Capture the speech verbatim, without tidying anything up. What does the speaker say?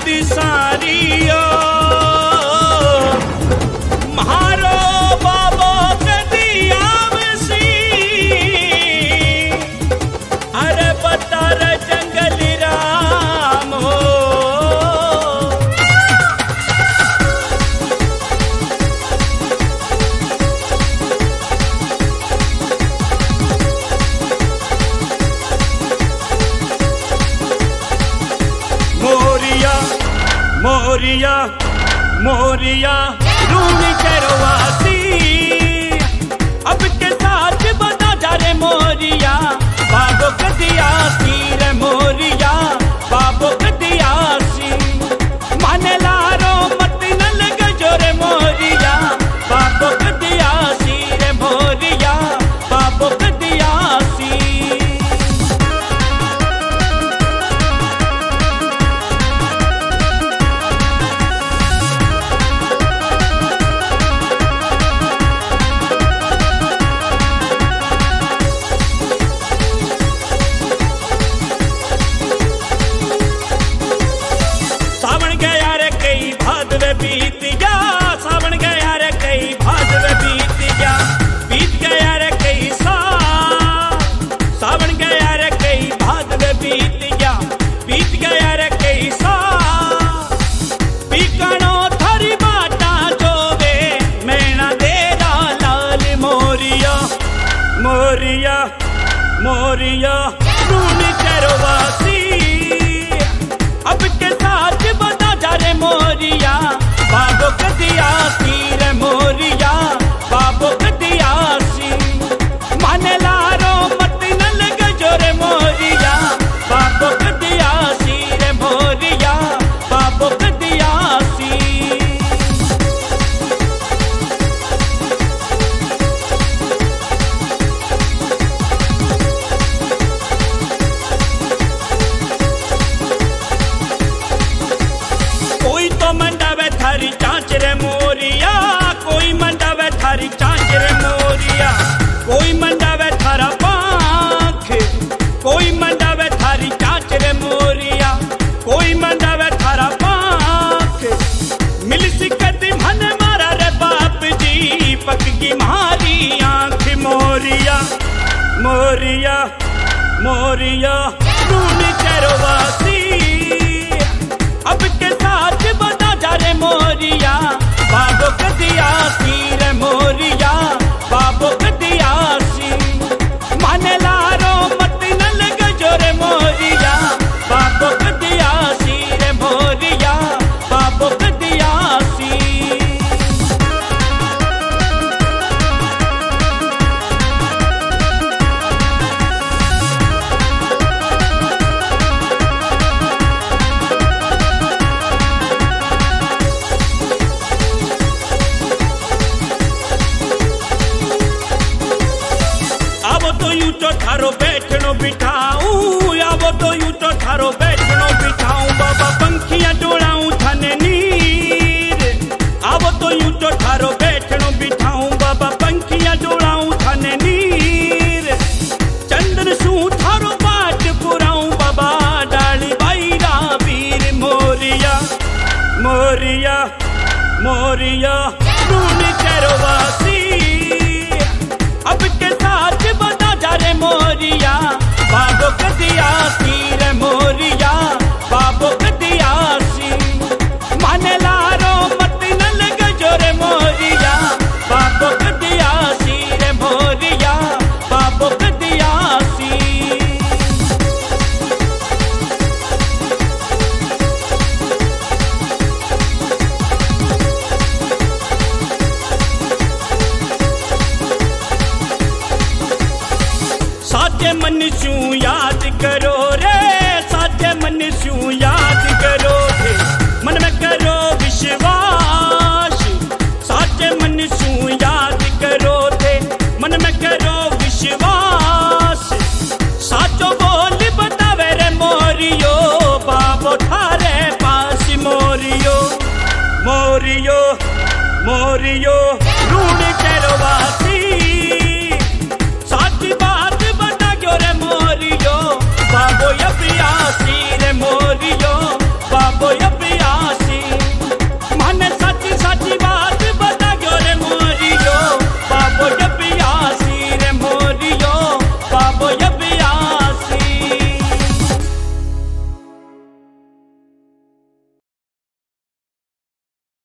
दी सारियो महारो बाबो कदी आवसी अरे बता रे जंगल राम हो मोरिया मोरिया मोरिया रूनी करवासी अब के साथ बता जा रे मोरिया बाबो कदियासी रे मोरिया बाबो कदियासी माने लारो मत न लग जो रे मोरिया बाबो कदियासी रे मोरिया बाबो कदियासी बीत गया सावन गया रे कई भादवे बीत गया बीत गया रे कई साल सावन गया रे कई भादवे बीत गया बीत गया रे कई साल पीकणो थारी बाटा जोवे मैना तेरा लाल मोरिया मोरिया मोरिया रूनी करवासी अब के साथ बता जा रे मोरिया बाबो कदियासी रे मोरिया बाबो कदियासी माने लारो मत न लग जो रे मोरिया बाबो कदियासी रे मोरिया बाबो कदियासी कोई तो मंडावे थारी चांच रे मोरिया कोई मंडावे थारी चांच रे मोरिया कोई मंडावे थारा पांख कोई मंडावे थारी चांच रे मोरिया कोई मंडावे थारा पांख मिल सिकती मन मारा रे बाप जी पक्की मारी आंख मोरिया मोरिया मोरिया रूनी करवासी अब के साथ बता जा रे मोरिया बाबो कदियासी रे मोरिया बाबो कदियासी माने लारो मत न लग जो रे मोरिया बाबो कदियासी रे मोरिया बाबो कदियासी तो थारो बैठनो बिठाऊं आबो तो यूं तो थारो बैठनो बिठाऊं बाबा पंखियां डोलाऊं थाने नीर आबो तो यूं तो थारो बैठनो बिठाऊं बाबा पंखियां डोलाऊं थाने नीर चंदन सू थारो पाट पुराऊं बाबा डाली बाईरा वीर मोरिया मोरिया मोरिया रूनी करवासी अब के साथ बता जा रे मोरिया बाबो कदियासी रे मोरिया बाबो कदियासी माने लारो मत न लग जो रे मोरिया बाबो कदियासी रे मोरिया बाबो कदियासी साचे मनुष्य याद करो रे साचे मनुष्य याद करो रे मन में करो विश्वास साचे मनुष्य याद करो थे मन में करो विश्वास साचो बोल बतावे रे मोरियो बाबो थारे पास मोरियो मोरियो मोरियो रूनी करवासी साची बात बता क्यों रे मोरियो बाबो या पियासी रे मोरियो बाबो या पिया दिया